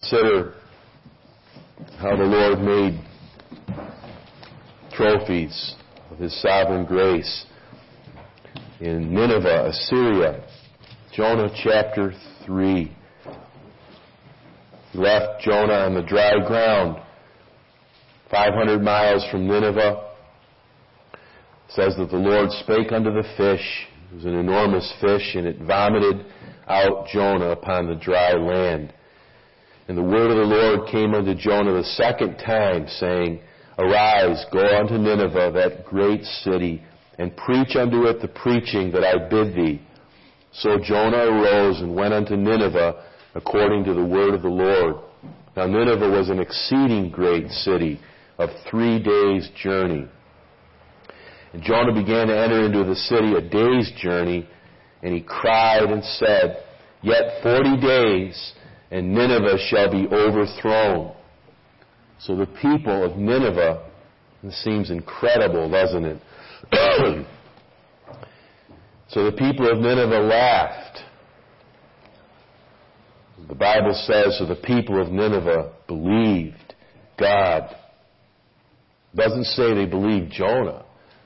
consider how the Lord made trophies of His sovereign grace in Nineveh, Assyria. Jonah chapter 3. He left Jonah on the dry ground, 500 miles from Nineveh. It says that the Lord spake unto the fish. It was an enormous fish, and it vomited out Jonah upon the dry land. And the word of the Lord came unto Jonah the second time, saying, Arise, go unto Nineveh, that great city, and preach unto it the preaching that I bid thee. So Jonah arose and went unto Nineveh according to the word of the Lord. Now Nineveh was an exceeding great city of 3 days' journey. And Jonah began to enter into the city a day's journey, and he cried and said, Yet 40 days, and Nineveh shall be overthrown. So the people of Nineveh, this seems incredible, doesn't it? So the people of Nineveh laughed. The Bible says, so the people of Nineveh believed God. It doesn't say they believed Jonah.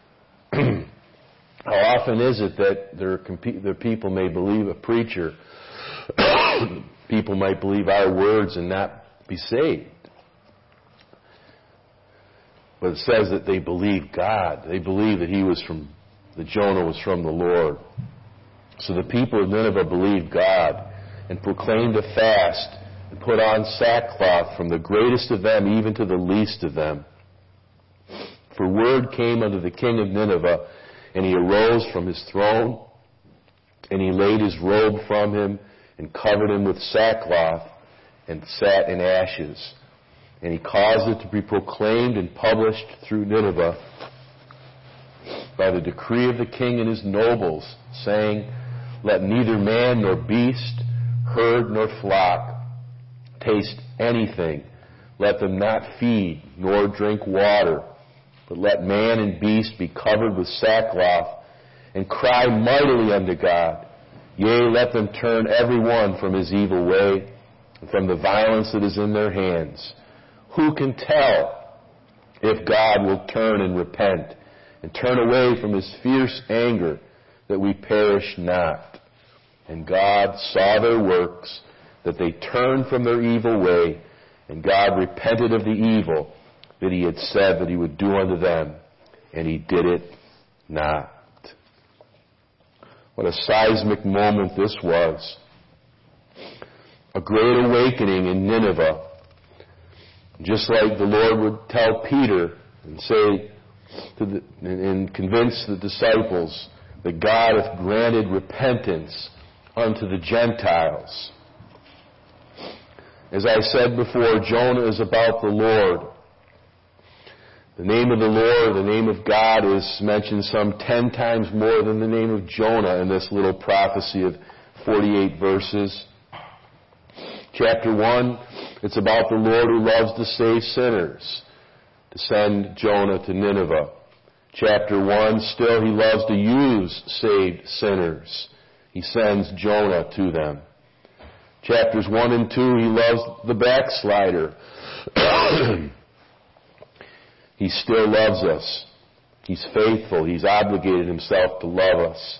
How often is it that their people may believe a preacher? People might believe our words and not be saved. But it says that they believed God. They believed that Jonah was from the Lord. So the people of Nineveh believed God and proclaimed a fast and put on sackcloth from the greatest of them even to the least of them. For word came unto the king of Nineveh, and he arose from his throne, and he laid his robe from him, and covered him with sackcloth, and sat in ashes. And he caused it to be proclaimed and published through Nineveh by the decree of the king and his nobles, saying, Let neither man nor beast, herd nor flock taste anything. Let them not feed nor drink water, but let man and beast be covered with sackcloth, and cry mightily unto God. Yea, let them turn every one from his evil way, and from the violence that is in their hands. Who can tell if God will turn and repent, and turn away from his fierce anger, that we perish not? And God saw their works, that they turned from their evil way, and God repented of the evil that he had said that he would do unto them, and he did it not. What a seismic moment this was. A great awakening in Nineveh. Just like the Lord would tell Peter and say and convince the disciples that God hath granted repentance unto the Gentiles. As I said before, Jonah is about the Lord. The name of the Lord, the name of God, is mentioned some 10 times more than the name of Jonah in this little prophecy of 48 verses. Chapter 1, it's about the Lord who loves to save sinners, to send Jonah to Nineveh. Chapter 1, still he loves to use saved sinners. He sends Jonah to them. Chapters 1 and 2, he loves the backslider. He still loves us. He's faithful. He's obligated himself to love us.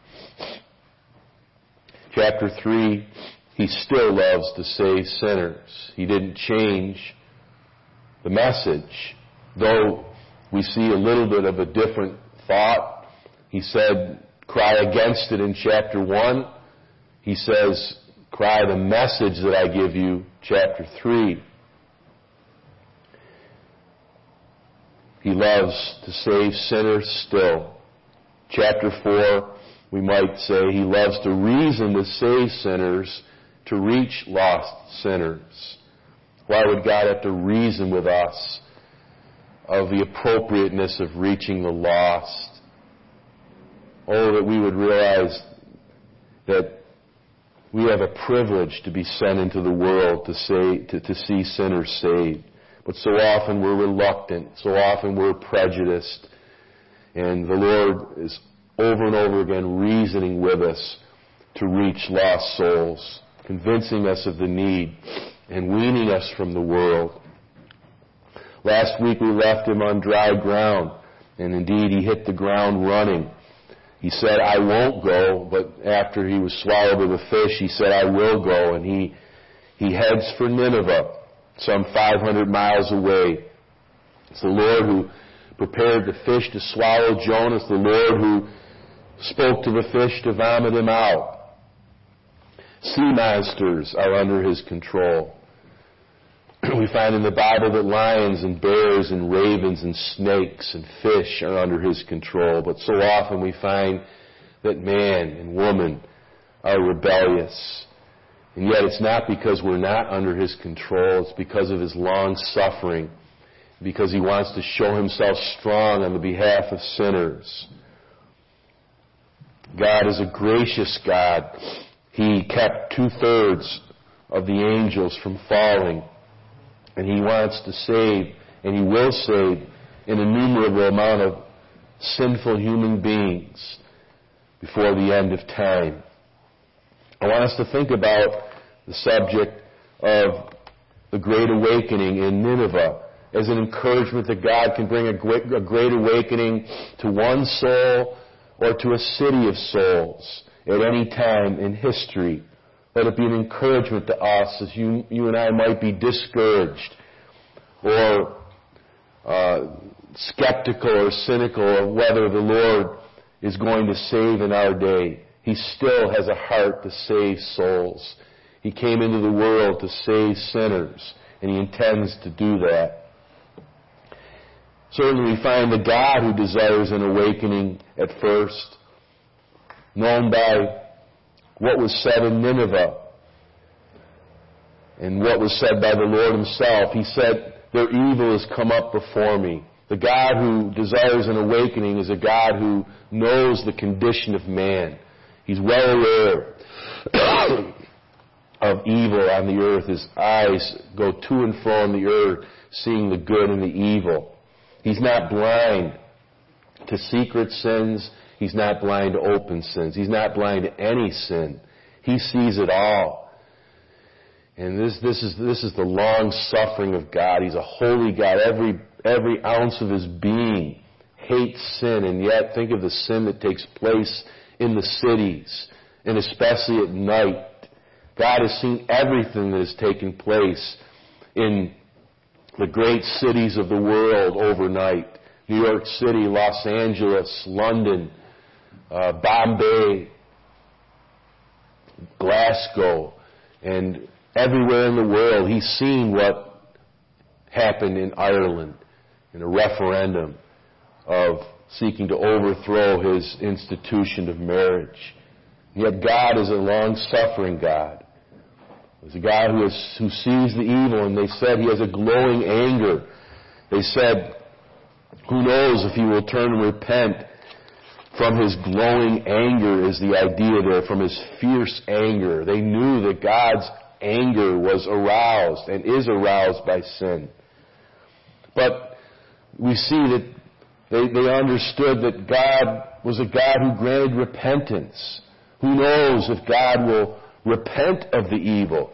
Chapter 3, he still loves to save sinners. He didn't change the message. Though we see a little bit of a different thought. He said, cry against it in chapter 1. He says, cry the message that I give you, chapter 3. He loves to save sinners still. Chapter 4, we might say, he loves to reason to save sinners, to reach lost sinners. Why would God have to reason with us of the appropriateness of reaching the lost? Oh, that we would realize that we have a privilege to be sent into the world to see sinners saved. But so often we're reluctant. So often we're prejudiced. And the Lord is over and over again reasoning with us to reach lost souls, convincing us of the need and weaning us from the world. Last week we left him on dry ground, and indeed he hit the ground running. He said, I won't go, but after he was swallowed with a fish, he said, I will go, and he heads for Nineveh, some 500 miles away. It's the Lord who prepared the fish to swallow Jonah. It's the Lord who spoke to the fish to vomit him out. Sea monsters are under his control. We find in the Bible that lions and bears and ravens and snakes and fish are under his control. But so often we find that man and woman are rebellious. And yet it's not because we're not under his control. It's because of his long suffering. Because he wants to show himself strong on the behalf of sinners. God is a gracious God. He kept 2/3 of the angels from falling. And he wants to save, and he will save, an innumerable amount of sinful human beings before the end of time. I want us to think about the subject of the Great Awakening in Nineveh as an encouragement that God can bring a great awakening to one soul or to a city of souls at any time in history. Let it be an encouragement to us as you and I might be discouraged or skeptical or cynical of whether the Lord is going to save in our day. He still has a heart to save souls. He came into the world to save sinners, and he intends to do that. Certainly we find the God who desires an awakening at first, known by what was said in Nineveh and what was said by the Lord himself. He said, their evil has come up before me. The God who desires an awakening is a God who knows the condition of man. He's well aware of evil on the earth. His eyes go to and fro on the earth, seeing the good and the evil. He's not blind to secret sins. He's not blind to open sins. He's not blind to any sin. He sees it all. And this is the long suffering of God. He's a holy God. Every ounce of his being hates sin, and yet think of the sin that takes place in the cities, and especially at night. God has seen everything that has taken place in the great cities of the world overnight. New York City, Los Angeles, London, Bombay, Glasgow, and everywhere in the world. He's seen what happened in Ireland in a referendum of seeking to overthrow his institution of marriage. And yet God is a long-suffering God. He's a God who sees the evil, and they said he has a glowing anger. They said, who knows if he will turn and repent. From his glowing anger is the idea there, from his fierce anger. They knew that God's anger was aroused and is aroused by sin. But we see that they understood that God was a God who granted repentance. Who knows if God will repent of the evil?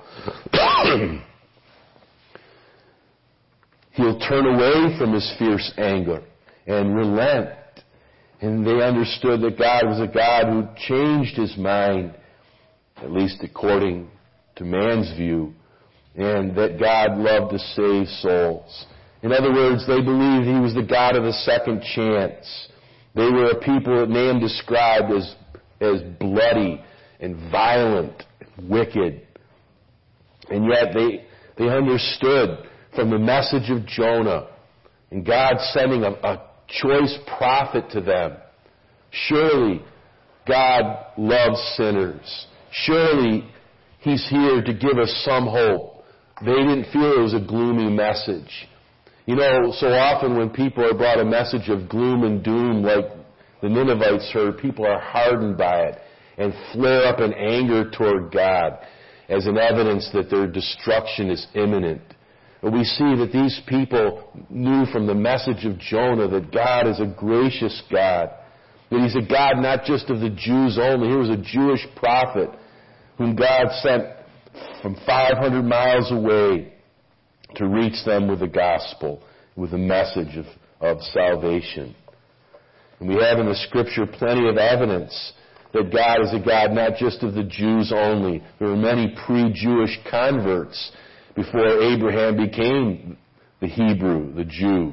He'll turn away from his fierce anger and relent. And they understood that God was a God who changed his mind, at least according to man's view, and that God loved to save souls. In other words, they believed he was the God of the second chance. They were a people that Nahum described as bloody and violent, and wicked. And yet they understood from the message of Jonah and God sending a choice prophet to them. Surely God loves sinners. Surely he's here to give us some hope. They didn't feel it was a gloomy message. You know, so often when people are brought a message of gloom and doom like the Ninevites heard, people are hardened by it and flare up in anger toward God as an evidence that their destruction is imminent. But we see that these people knew from the message of Jonah that God is a gracious God, that he's a God not just of the Jews only. Here was a Jewish prophet whom God sent from 500 miles away to reach them with the gospel, with the message of salvation. And we have in the Scripture plenty of evidence that God is a God not just of the Jews only. There were many pre-Jewish converts before Abraham became the Hebrew, the Jew,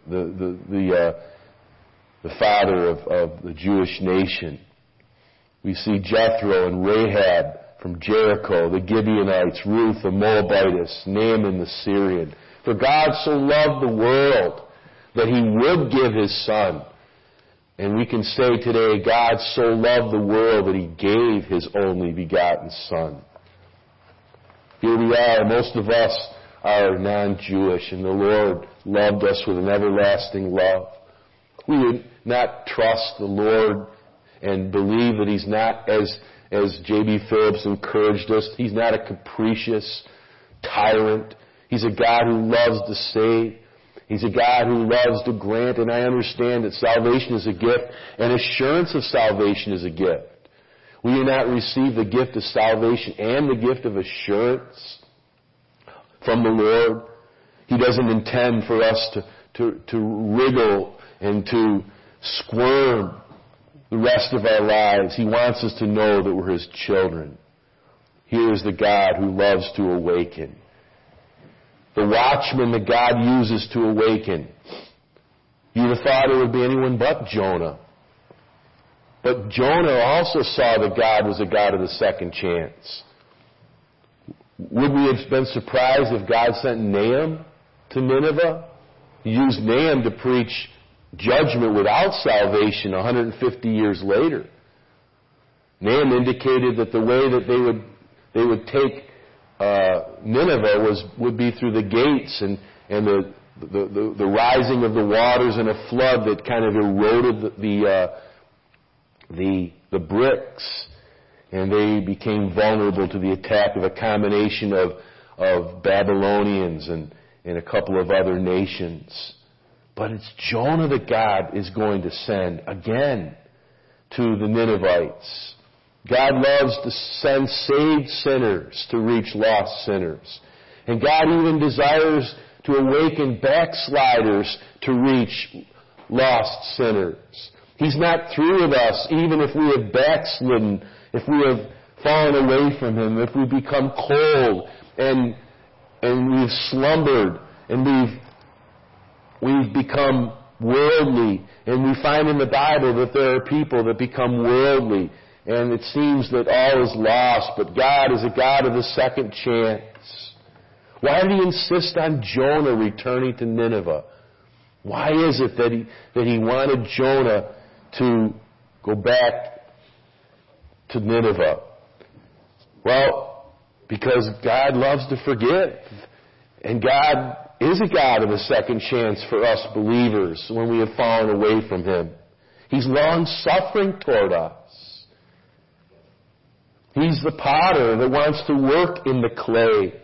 the father of the Jewish nation. We see Jethro and Rahab from Jericho, the Gibeonites, Ruth the Moabitess, Naaman the Syrian. For God so loved the world that He would give His Son. And we can say today, God so loved the world that He gave His only begotten Son. Here we are, most of us are non-Jewish, and the Lord loved us with an everlasting love. We would not trust the Lord and believe that He's not, as J.B. Phillips encouraged us, He's not a capricious tyrant. He's a God who loves to save. He's a God who loves to grant, and I understand that salvation is a gift, and assurance of salvation is a gift. We do not receive the gift of salvation and the gift of assurance from the Lord. He doesn't intend for us to wriggle and to squirm the rest of our lives. He wants us to know that we're His children. Here is the God who loves to awaken. The watchman that God uses to awaken. You'd have thought it would be anyone but Jonah. But Jonah also saw that God was a God of the second chance. Would we have been surprised if God sent Nahum to Nineveh? He used Nahum to preach judgment without salvation 150 years later. Nahum indicated that the way that they would take Nineveh would be through the gates and the rising of the waters in a flood that kind of eroded the bricks, and they became vulnerable to the attack of a combination of Babylonians and a couple of other nations. But it's Jonah that God is going to send again to the Ninevites. God loves to send saved sinners to reach lost sinners. And God even desires to awaken backsliders to reach lost sinners. He's not through with us even if we have backslidden, if we have fallen away from Him, if we become cold and we've slumbered and we've become worldly. And we find in the Bible that there are people that become worldly, and it seems that all is lost, but God is a God of the second chance. Why did He insist on Jonah returning to Nineveh? Why is it that he wanted Jonah to go back to Nineveh? Well, because God loves to forgive. And God is a God of a second chance for us believers when we have fallen away from Him. He's long-suffering toward us. He's the potter that wants to work in the clay.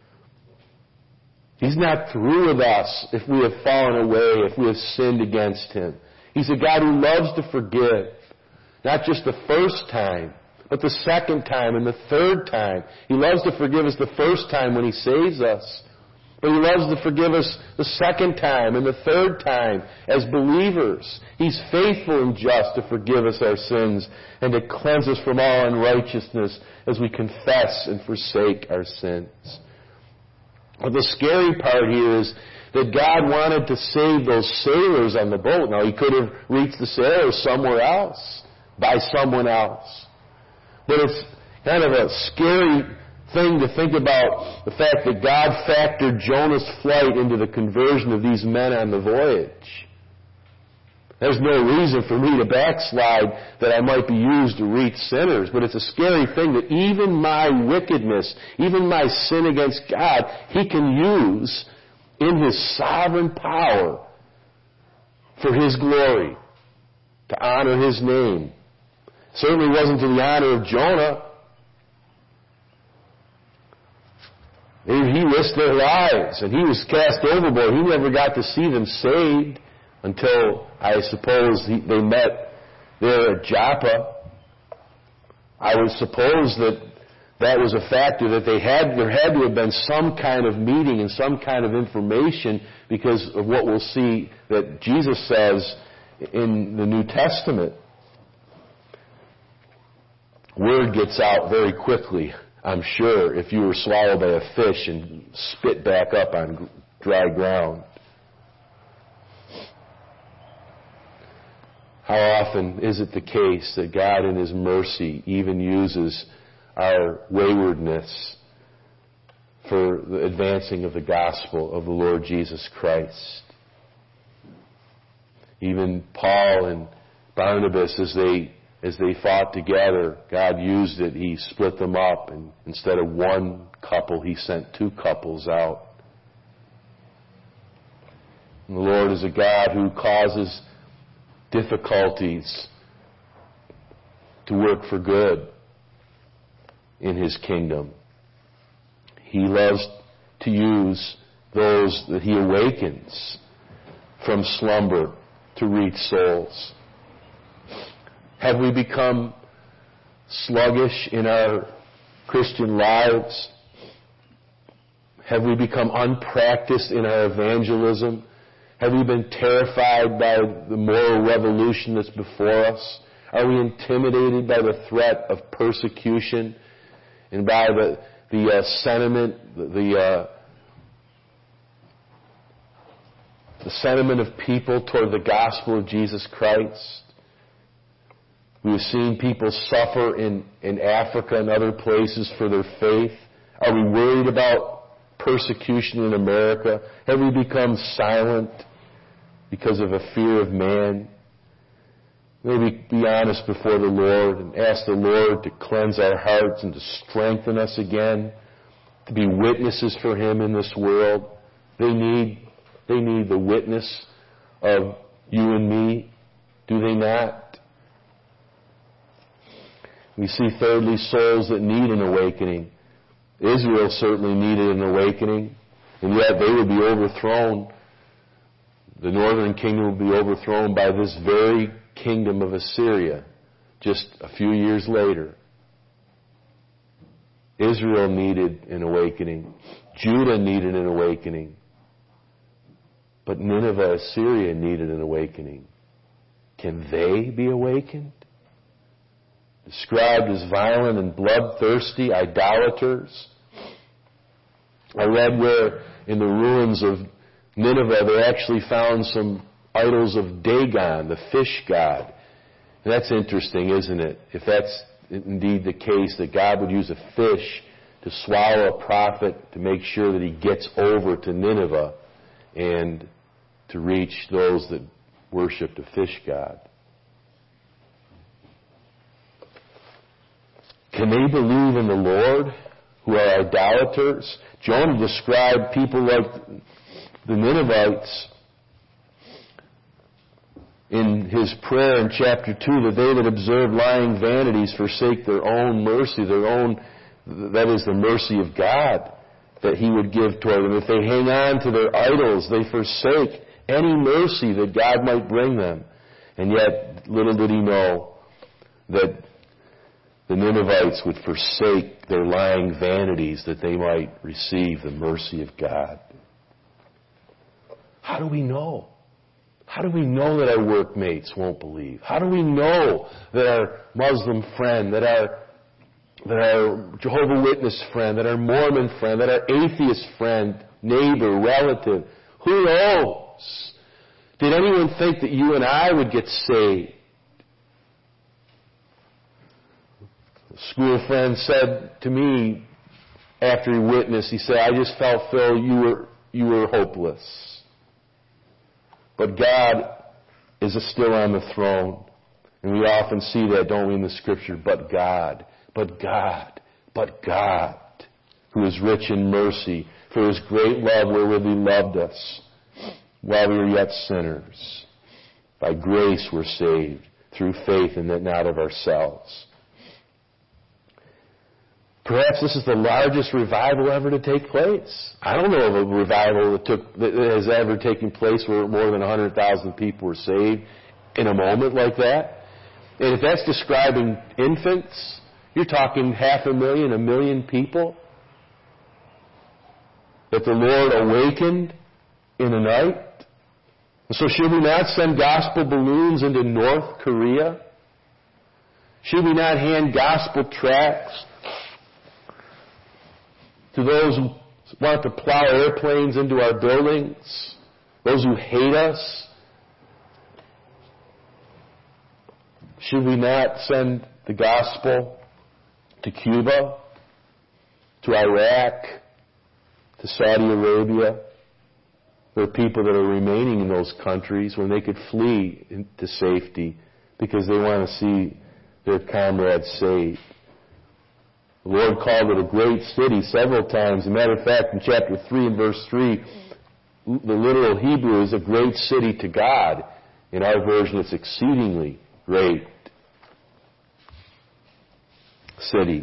He's not through with us if we have fallen away, if we have sinned against Him. He's a God who loves to forgive. Not just the first time, but the second time and the third time. He loves to forgive us the first time when He saves us. But He loves to forgive us the second time and the third time as believers. He's faithful and just to forgive us our sins and to cleanse us from all unrighteousness as we confess and forsake our sins. But the scary part here is that God wanted to save those sailors on the boat. Now, He could have reached the sailors somewhere else, by someone else. But it's kind of a scary thing to think about the fact that God factored Jonah's flight into the conversion of these men on the voyage. There's no reason for me to backslide that I might be used to reach sinners, but it's a scary thing that even my wickedness, even my sin against God, He can use in His sovereign power for His glory, to honor His name. Certainly wasn't to the honor of Jonah. He risked their lives, and he was cast overboard. He never got to see them saved until, I suppose, they met there at Joppa. I would suppose that that was a factor, that there had to have been some kind of meeting and some kind of information, because of what we'll see that Jesus says in the New Testament. Word gets out very quickly, I'm sure, if you were swallowed by a fish and spit back up on dry ground. How often is it the case that God in His mercy even uses our waywardness for the advancing of the gospel of the Lord Jesus Christ? Even Paul and Barnabas, as they fought together, God used it. He split them up, and instead of one couple, He sent two couples out. And the Lord is a God who causes difficulties to work for good in His kingdom. He loves to use those that He awakens from slumber to reach souls. Have we become sluggish in our Christian lives? Have we become unpracticed in our evangelism? Have we been terrified by the moral revolution that's before us? Are we intimidated by the threat of persecution and by the sentiment, the sentiment of people toward the gospel of Jesus Christ? We've seen people suffer in Africa and other places for their faith. Are we worried about persecution in America? Have we become silent because of a fear of man? Maybe be honest before the Lord and ask the Lord to cleanse our hearts and to strengthen us again, to be witnesses for Him in this world. They need the witness of you and me, do they not? We see, thirdly, souls that need an awakening. Israel certainly needed an awakening, and yet they would be overthrown. The northern kingdom would be overthrown by this very kingdom of Assyria just a few years later. Israel needed an awakening. Judah needed an awakening. But Nineveh, Assyria needed an awakening. Can they be awakened? Described as violent and bloodthirsty idolaters. I read where in the ruins of Nineveh they actually found some idols of Dagon, the fish god. And that's interesting, isn't it? If that's indeed the case, that God would use a fish to swallow a prophet to make sure that he gets over to Nineveh and to reach those that worshipped a fish god. Can they believe in the Lord who are idolaters? Jonah described people like the Ninevites in his prayer in chapter 2, that they that observe lying vanities forsake their own mercy, that is the mercy of God that He would give toward them. If they hang on to their idols, they forsake any mercy that God might bring them. And yet, little did he know that the Ninevites would forsake their lying vanities that they might receive the mercy of God. How do we know? How do we know that our workmates won't believe? How do we know that our Muslim friend, that our Jehovah's Witness friend, that our Mormon friend, that our atheist friend, neighbor, relative, who knows? Did anyone think that you and I would get saved? A school friend said to me after he witnessed, he said, I just felt, Phil, you were hopeless. But God is still on the throne. And we often see that, don't we, in the Scripture? But God, who is rich in mercy, for His great love wherewith He loved us, while we were yet sinners. By grace we're saved, through faith, and that not of ourselves. Perhaps this is the largest revival ever to take place. I don't know of a revival that has ever taken place where more than 100,000 people were saved in a moment like that. And if that's describing infants, You're talking 500,000, 1 million people that the Lord awakened in a night. And so should we not send gospel balloons into North Korea? Should we not hand gospel tracts to those who want to plow airplanes into our buildings? Those who hate us? Should we not send the gospel to Cuba, to Iraq, to Saudi Arabia? There are people that are remaining in those countries when they could flee into safety because they want to see their comrades saved. The Lord called it a great city several times. As a matter of fact, in chapter 3 and verse 3, the literal Hebrew is a great city to God. In our version, it's exceedingly great city.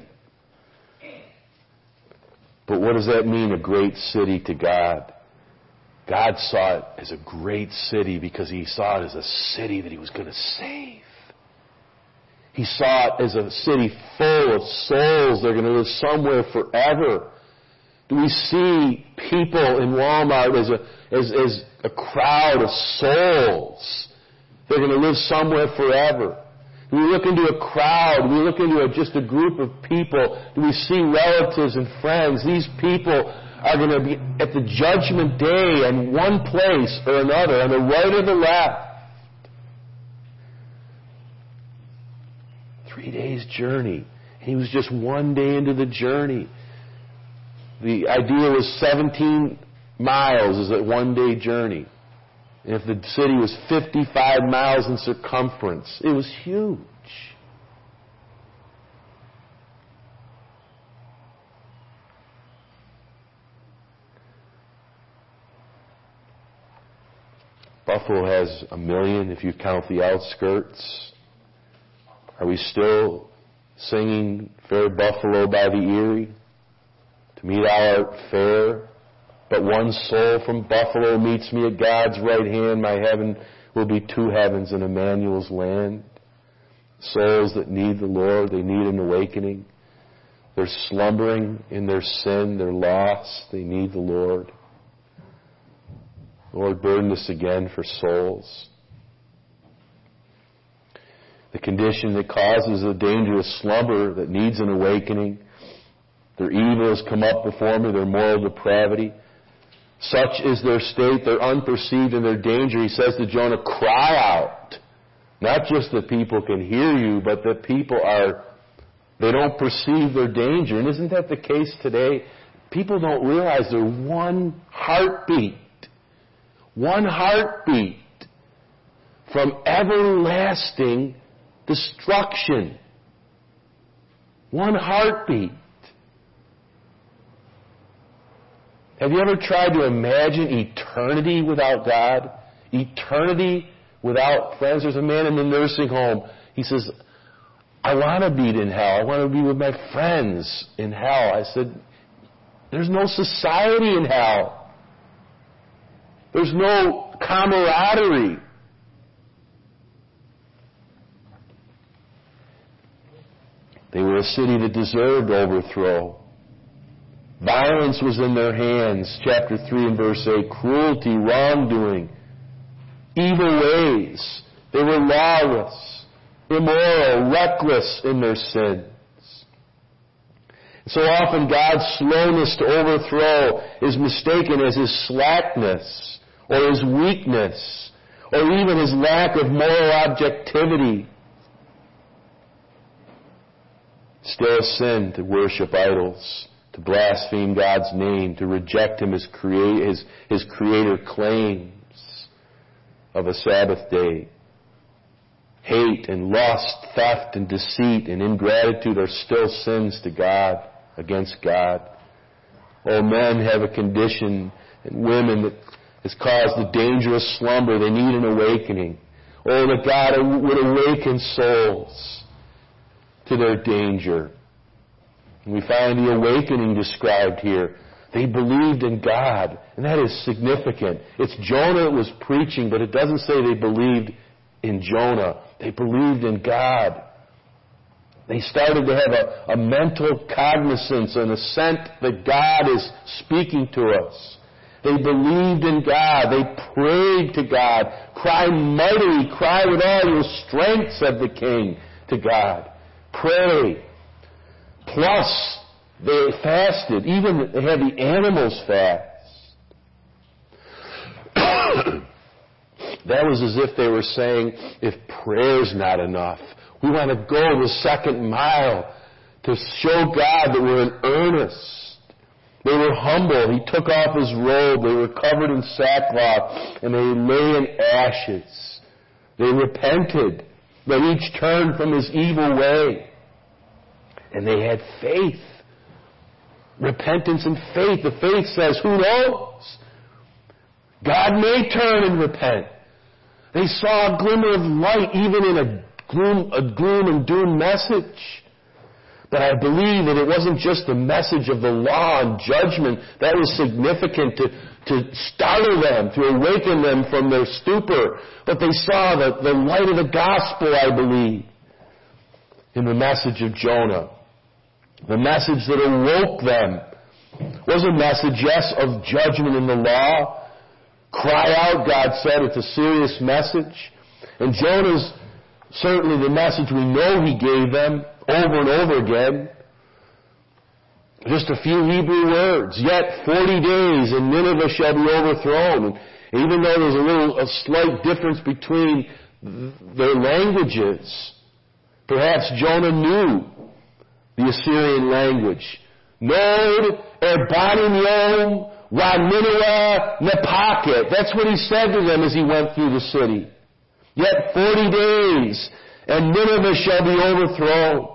But what does that mean, a great city to God? God saw it as a great city because He saw it as a city that He was going to save. He saw it as a city full of souls that are going to live somewhere forever. Do we see people in Walmart as a crowd of souls that are going to live somewhere forever? Do we look into a crowd? Do we look into just a group of people? Do we see relatives and friends? These people are going to be at the judgment day in one place or another, on the right or the left. 3 days' journey. He was just 1 day into the journey. The idea was 17 miles is a 1 day journey. And if the city was 55 miles in circumference, it was huge. Buffalo has 1 million if you count the outskirts. Are we still singing Fair Buffalo by the Erie? To me thou art fair, but one soul from Buffalo meets me at God's right hand. My heaven will be 2 heavens in Emmanuel's land. Souls that need the Lord, they need an awakening. They're slumbering in their sin, they're lost, they need the Lord. Lord, burden us again for souls. The condition that causes a dangerous slumber that needs an awakening. Their evil has come up before me, their moral depravity. Such is their state, they're unperceived in their danger. He says to Jonah, cry out. Not just that people can hear you, but that people they don't perceive their danger. And isn't that the case today? People don't realize they're one heartbeat from everlasting destruction. One heartbeat. Have you ever tried to imagine eternity without God? Eternity without friends? There's a man in the nursing home. He says, I want to be in hell. I want to be with my friends in hell. I said, there's no society in hell. There's no camaraderie. They were a city that deserved overthrow. Violence was in their hands, chapter 3 and verse 8. Cruelty, wrongdoing, evil ways. They were lawless, immoral, reckless in their sins. So often God's slowness to overthrow is mistaken as His slackness or His weakness or even His lack of moral objectivity. Still a sin to worship idols, to blaspheme God's name, to reject Him as His Creator claims of a Sabbath day. Hate and lust, theft and deceit and ingratitude are still sins to God, against God. Oh, men have a condition, and women, that has caused a dangerous slumber. They need an awakening. Oh, that God would awaken souls to their danger. And we find the awakening described here. They believed in God, and that is significant. It's Jonah that was preaching, but it doesn't say they believed in Jonah. They believed in God. They started to have a mental cognizance and a sense that God is speaking to us. They believed in God. They prayed to God. Cry mightily, cry with all your strength, said the king to God. Pray. Plus, they fasted. Even they had the animals fast. That was as if they were saying, if prayer's not enough, we want to go the second mile to show God that we're in earnest. They were humble. He took off his robe. They were covered in sackcloth, and they lay in ashes. They repented. They each turned from his evil way. And they had faith. Repentance and faith. The faith says, who knows? God may turn and repent. They saw a glimmer of light even in a gloom and doom message. But I believe that it wasn't just the message of the law and judgment that was significant to startle them, to awaken them from their stupor. But they saw the light of the gospel, I believe, in the message of Jonah. The message that awoke them was a message, yes, of judgment in the law. Cry out, God said. It's a serious message. And Jonah's certainly the message we know he gave them over and over again. Just a few Hebrew words. Yet 40 days and Nineveh shall be overthrown. And even though there's a slight difference between their languages, perhaps Jonah knew the Assyrian language. Nod erbanim yom Nineveh nepaket. That's what he said to them as he went through the city. Yet 40 days, and Nineveh shall be overthrown.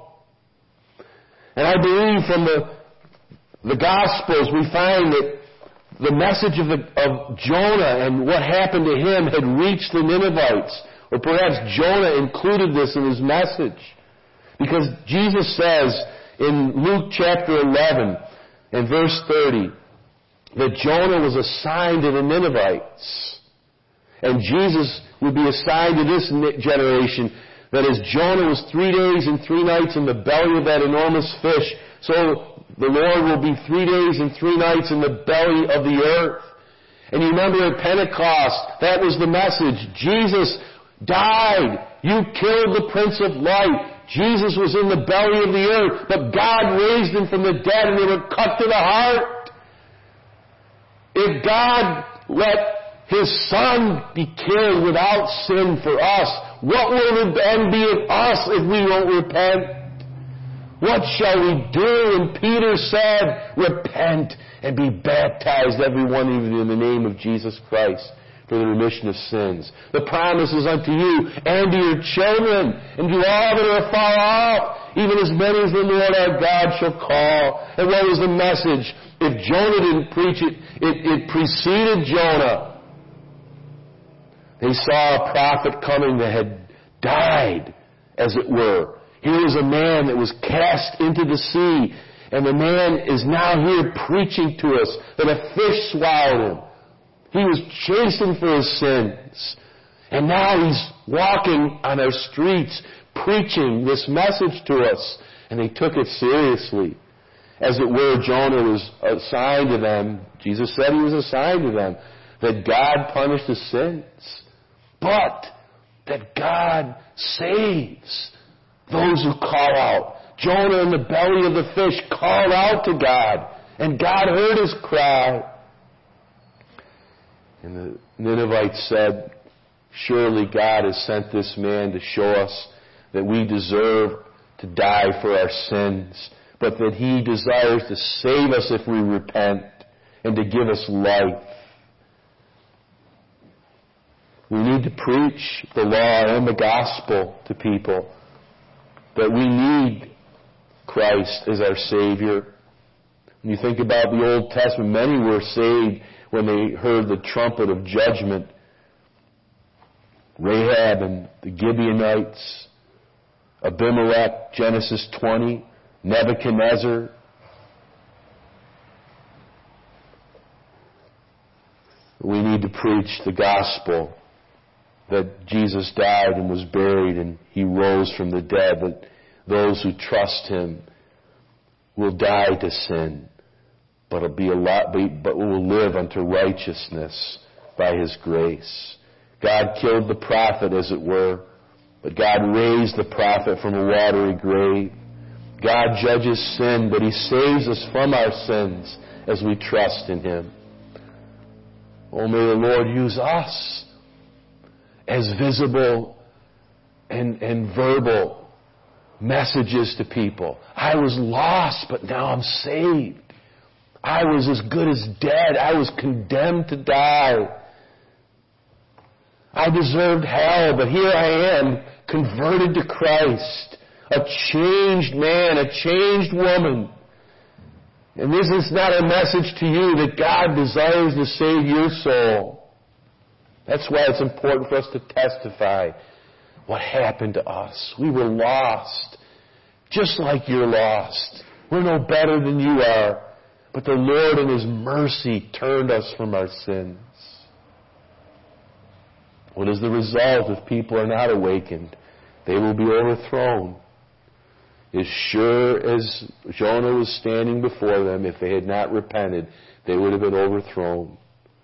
And I believe from the Gospels we find that the message of Jonah and what happened to him had reached the Ninevites. Or perhaps Jonah included this in his message. Because Jesus says in Luke chapter 11 and verse 30, that Jonah was assigned to the Ninevites. And Jesus would be assigned to this generation, that as Jonah was 3 days and 3 nights in the belly of that enormous fish, so the Lord will be 3 days and 3 nights in the belly of the earth. And you remember at Pentecost, that was the message. Jesus died. You killed the Prince of Light. Jesus was in the belly of the earth, but God raised him from the dead, and they were cut to the heart. If God let his Son be killed without sin for us, what will it then be of us if we won't repent? What shall we do? And Peter said, repent and be baptized, every one of you, in the name of Jesus Christ, for the remission of sins. The promise is unto you and to your children, and to all that are far off, even as many as the Lord our God shall call. And what was the message? If Jonah didn't preach it, it preceded Jonah. They saw a prophet coming that had died, as it were. Here was a man that was cast into the sea, and the man is now here preaching to us that a fish swallowed him. He was chastened for his sins. And now he's walking on our streets preaching this message to us. And they took it seriously. As it were, Jonah was assigned to them. Jesus said he was assigned to them. That God punished his sins. But that God saves those who call out. Jonah in the belly of the fish called out to God. And God heard his cry. And the Ninevites said, surely God has sent this man to show us that we deserve to die for our sins, but that he desires to save us if we repent and to give us life. We need to preach the law and the gospel to people, that we need Christ as our Savior. When you think about the Old Testament, many were saved when they heard the trumpet of judgment. Rahab and the Gibeonites, Abimelech, Genesis 20, Nebuchadnezzar. We need to preach the gospel, that Jesus died and was buried and he rose from the dead, that those who trust Him will die to sin, but will live unto righteousness by His grace. God killed the prophet, as it were, but God raised the prophet from a watery grave. God judges sin, but He saves us from our sins as we trust in Him. Oh, may the Lord use us as visible and verbal messages to people. I was lost, but now I'm saved. I was as good as dead. I was condemned to die. I deserved hell, but here I am, converted to Christ, a changed man, a changed woman. And this is not a message to you that God desires to save your soul. That's why it's important for us to testify what happened to us. We were lost, just like you're lost. We're no better than you are. But the Lord in His mercy turned us from our sins. What is the result if people are not awakened? They will be overthrown. As sure as Jonah was standing before them, if they had not repented, they would have been overthrown.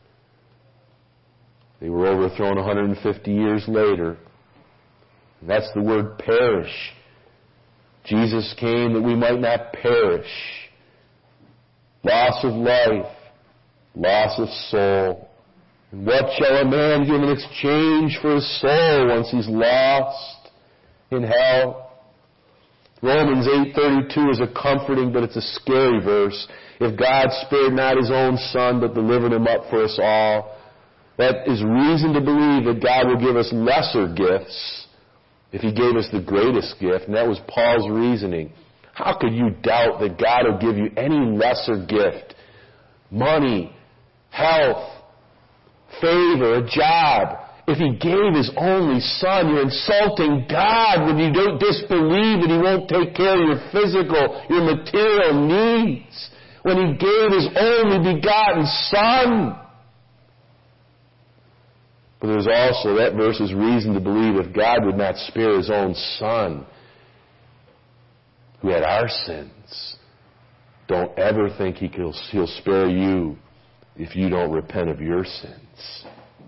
They were overthrown 150 years later. And that's the word perish. Jesus came that we might not perish. Loss of life, loss of soul. And what shall a man give in exchange for his soul once he's lost in hell? Romans 8:32 is a comforting, but it's a scary verse. If God spared not His own Son, but delivered Him up for us all, that is reason to believe that God will give us lesser gifts if He gave us the greatest gift. And that was Paul's reasoning. How could you doubt that God will give you any lesser gift? Money, health, favor, a job. If He gave His only Son, you're insulting God when you don't disbelieve that He won't take care of your physical, your material needs. When He gave His only begotten Son. But there's also, that verse is reason to believe if God would not spare His own Son, who had our sins, don't ever think He'll spare you if you don't repent of your sins.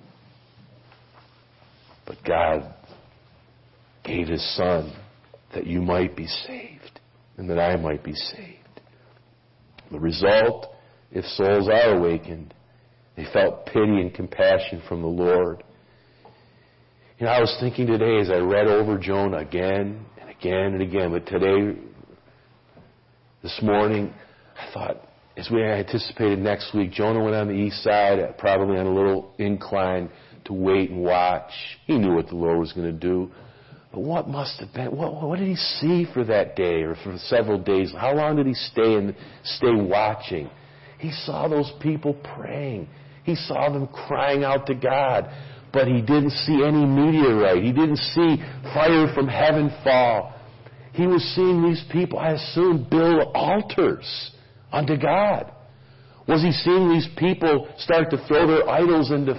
But God gave His Son that you might be saved and that I might be saved. The result, if souls are awakened, they felt pity and compassion from the Lord. You know, I was thinking today as I read over Jonah again and again and again, but today, this morning, I thought, as we anticipated next week, Jonah went on the east side, probably on a little incline, to wait and watch. He knew what the Lord was going to do. But what must have been, what did he see for that day or for several days? How long did he stay watching? He saw those people praying. He saw them crying out to God. But he didn't see any meteorite. He didn't see fire from heaven fall. He was seeing these people, I assume, build altars unto God. Was he seeing these people start to throw their idols into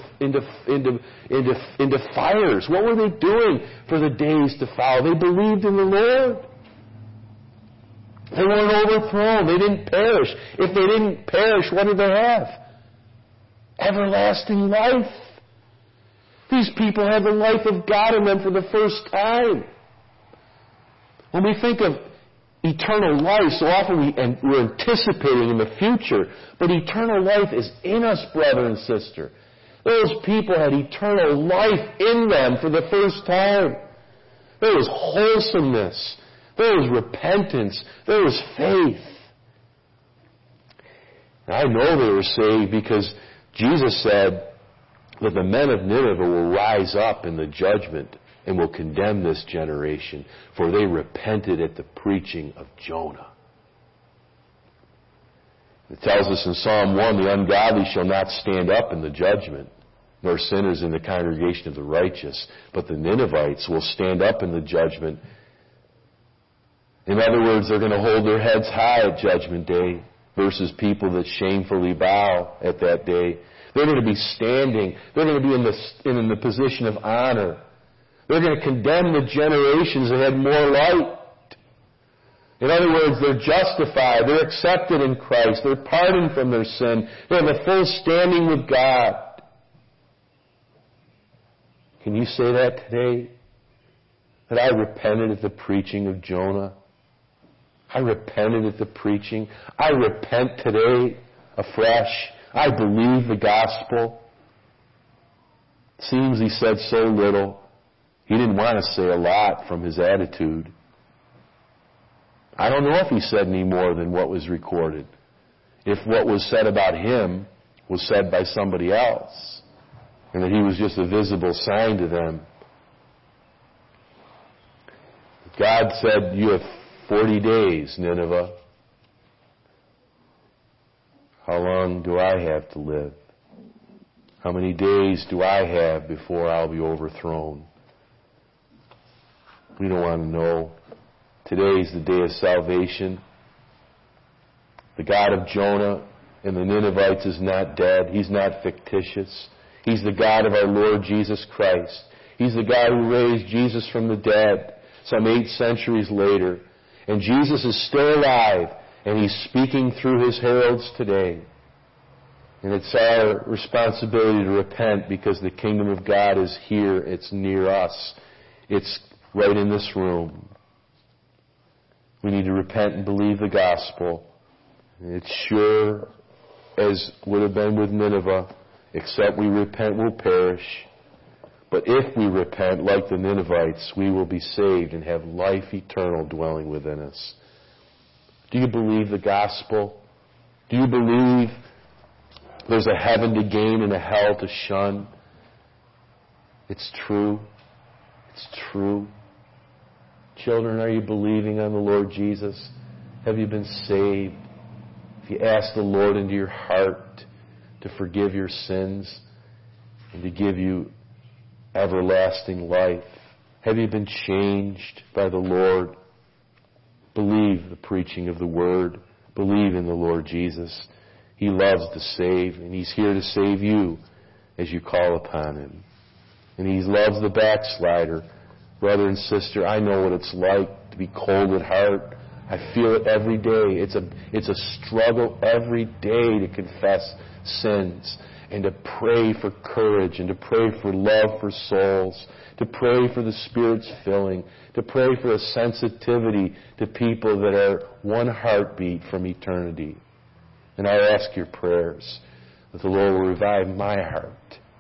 fires? What were they doing for the days to follow? They believed in the Lord. They weren't overthrown. They didn't perish. If they didn't perish, what did they have? Everlasting life. These people had the life of God in them for the first time. When we think of eternal life, so often we're anticipating in the future, but eternal life is in us, brother and sister. Those people had eternal life in them for the first time. There was wholesomeness. There was repentance. There was faith. And I know they were saved because Jesus said that the men of Nineveh will rise up in the judgment and will condemn this generation, for they repented at the preaching of Jonah. It tells us in Psalm 1, the ungodly shall not stand up in the judgment, nor sinners in the congregation of the righteous, but the Ninevites will stand up in the judgment. In other words, they're going to hold their heads high at Judgment Day versus people that shamefully bow at that day. They're going to be standing. They're going to be in the position of honor. They're going to condemn the generations that had more light. In other words, they're justified, they're accepted in Christ, they're pardoned from their sin, they have a full standing with God. Can you say that today? That I repented at the preaching of Jonah. I repented at the preaching. I repent today afresh. I believe the gospel. It seems he said so little. He didn't want to say a lot from his attitude. I don't know if he said any more than what was recorded. If what was said about him was said by somebody else, and that he was just a visible sign to them. God said, you have 40 days, Nineveh. How long do I have to live? How many days do I have before I'll be overthrown? We don't want to know. Today is the day of salvation. The God of Jonah and the Ninevites is not dead. He's not fictitious. He's the God of our Lord Jesus Christ. He's the God who raised Jesus from the dead some 8 centuries later. And Jesus is still alive, and He's speaking through His heralds today. And it's our responsibility to repent because the kingdom of God is here. It's near us. It's right in this room. We need to repent and believe the gospel. And it's sure as would have been with Nineveh, except we repent, we'll perish. But if we repent like the Ninevites, we will be saved and have life eternal dwelling within us. Do you believe the gospel? Do you believe there's a heaven to gain and a hell to shun? It's true. It's true. Children, are you believing on the Lord Jesus? Have you been saved? Have you asked the Lord into your heart to forgive your sins and to give you everlasting life? Have you been changed by the Lord? Believe the preaching of the Word. Believe in the Lord Jesus. He loves to save, and He's here to save you as you call upon Him. And He loves the backslider. Brother and sister, I know what it's like to be cold at heart. I feel it every day. It's a struggle every day to confess sins and to pray for courage and to pray for love for souls, to pray for the Spirit's filling, to pray for a sensitivity to people that are one heartbeat from eternity. And I ask your prayers that the Lord will revive my heart